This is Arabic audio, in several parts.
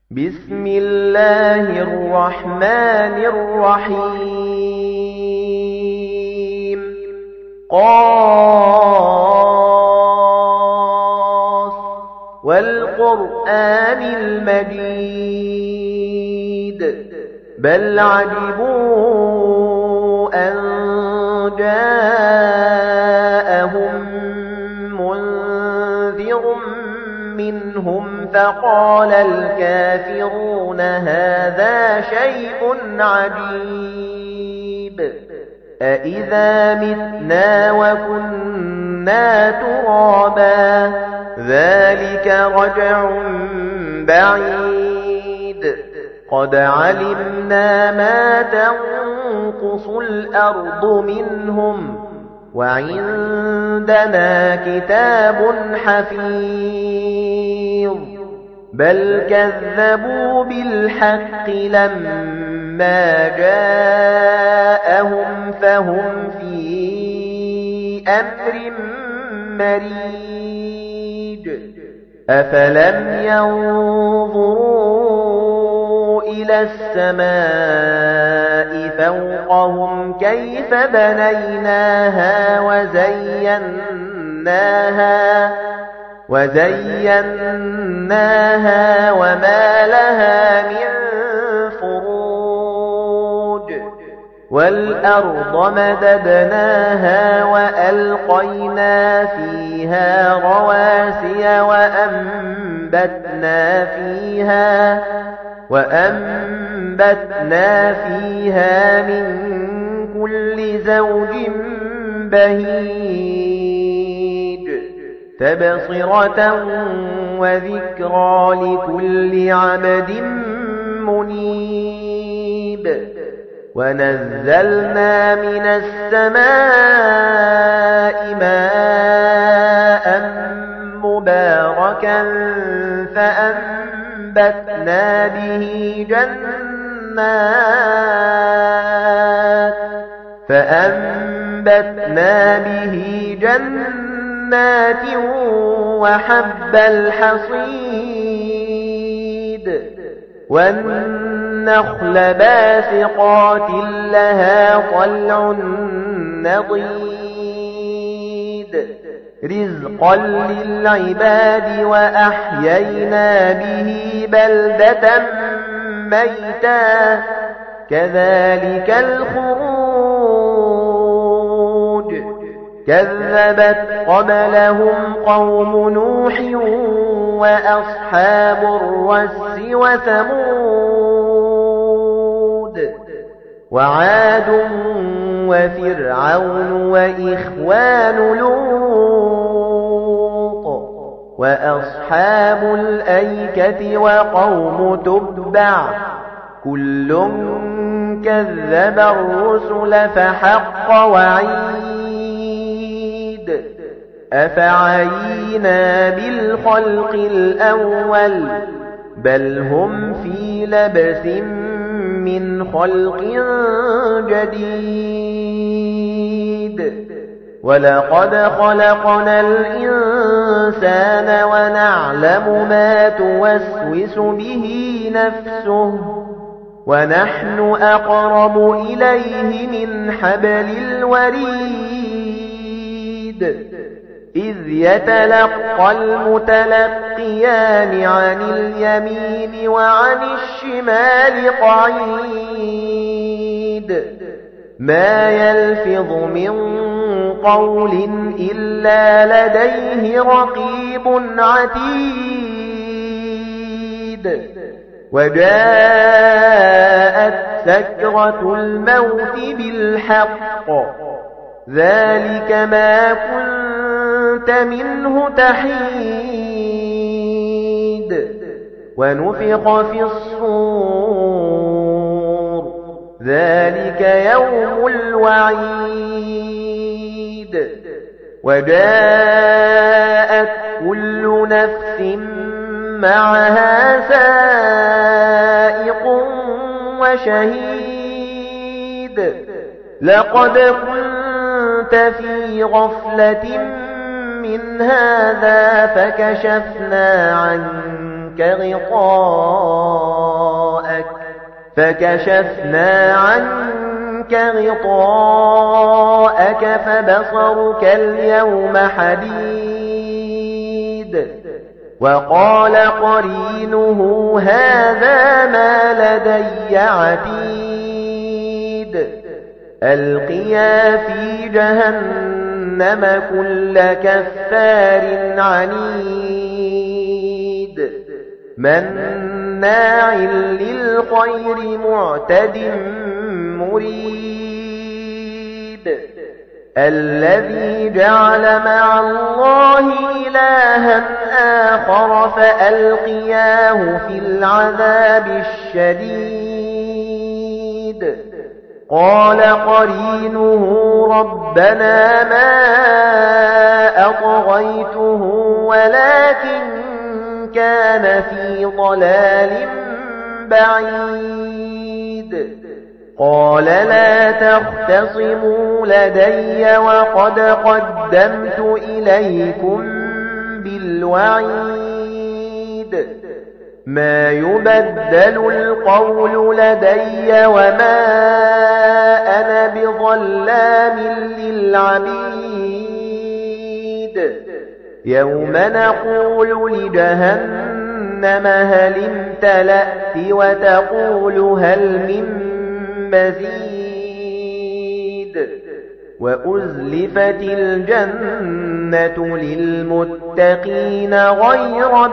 بسم الله الرحمن الرحيم قاف والقرآن المجيد بل عجبوا أن جاءهم منذر منهم فقال الكافرون هذا شيء عجيب أإذا متنا وكنا ترابا ذلك رجع بعيد قد علمنا ما تنقص الأرض منهم وعندنا كتاب حفيظ بل كذبوا بالحق لما جاءهم فهم في أمر مريج أفلم ينظروا إلى السماء فوقهم كيف بنيناها وزيناها وما لها من فروج والأرض مددناها وألقينا فيها رواسي وأنبتنا فيها من كل زوج بهيج تبصرة وذكرى لكل عبد منيب ونزلنا من السماء ماء مباركا فأنبتنا به جنات وحب الحصيد والنخل باسقات لها طلع نضيد رزقا للعباد وأحيينا به بلدة ميتا كذلك الخروج كذبت قبلهم قوم نوح وأصحاب الرس وثمود وعاد وفرعون وإخوان لوط وأصحاب الأيكة وقوم تبع كل كذب الرسل فحق وعيد أفعينا بالخلق الأول بل هم في لبس من خلق جديد ولقد خلقنا الإنسان ونعلم ما توسوس به نفسه ونحن أقرب إليه من حبل الوريد إذ يتلقى المتلقيان عن اليمين وعن الشمال قعيد ما يلفظ من قول إلا لديه رقيب عتيد وجاءت سكرة الموت بالحق ذلك ما كنت منه تحيد ونفخ في الصور ذلك يوم الوعيد وجاءت كل نفس معها سائق وشهيد لقد كنت في غفلة من هذا فكشفنا عنك غطاءك فكشفنا عنك غطاءك فبصرك اليوم حديد وقال قرينه هذا ما لدي عتيد ألقيا في جهنم كل كفار عنيد مناع للخير معتد مريد الذي جعل مع الله إلها آخر فألقياه في العذاب الشديد قال قرينه ربنا ما أطغيته ولكن كان في ضلال بعيد قال لا تختصموا لدي وقد قدمت إليكم بالوعيد ما يبدل القول لدي وما أنا بظلام للعبيد يوم نقول لجهنم هل امتلأت وتقول هل من مزيد وأزلفت الجنة للمتقين غير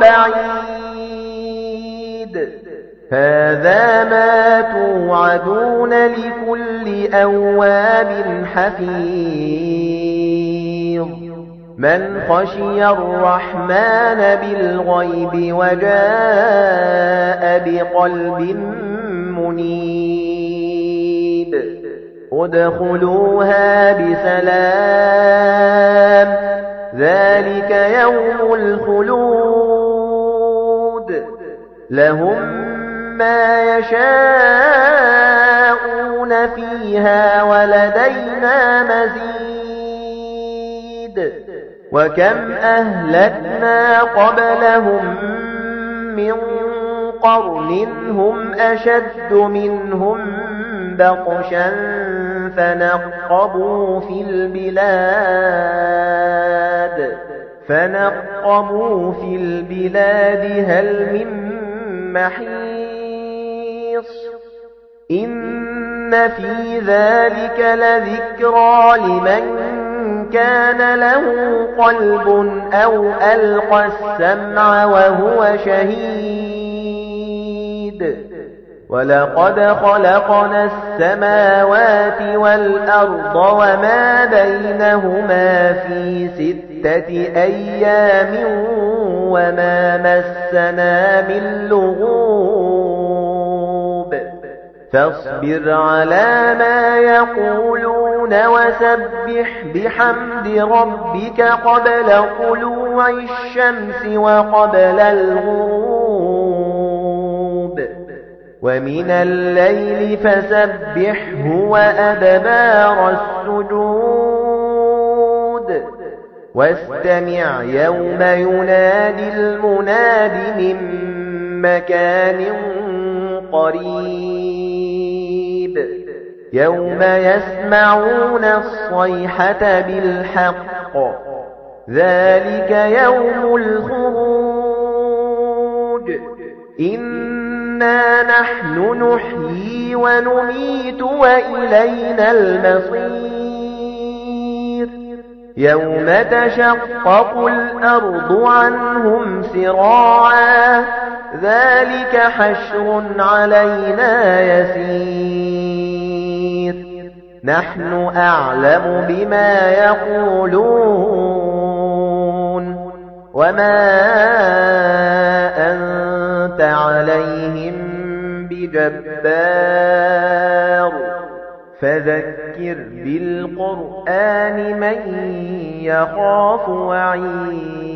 بعيد هذا ما توعدون لكل أواب حفيظ من خشي الرحمن بالغيب وجاء بقلب منيب ادخلوها بسلام ذلك يوم الخلود لهم ما يشاءون فيها ولدينا مزيد وكم أهلكنا قبلهم من قرن هم أشد منهم بطشا فنقبوا في البلاد هل من محيص إن في ذلك لذكرى لمن كان له قلب أو ألقى السمع وهو شهيد ولقد خلقنا السماوات والأرض وما بينهما في 6 أيام وما مسنا من لغوب فاصبر على ما يقولون وسبح بحمد ربك قبل طلوع الشمس وقبل الغروب ومن الليل فسبحه وأدبار السجود واستمع يوم ينادي المناد من مكان قريب يوم يسمعون الصيحة بالحق ذلك يوم الخروج إنا نحن نحيي ونميت وإلينا المصير يوم تشقق الأرض عنهم سراعا ذلك حشر علينا يسير نحن أعلم بما يقولون وما أنت عليهم بجبار فذكر بالقرآن من يخاف وعيد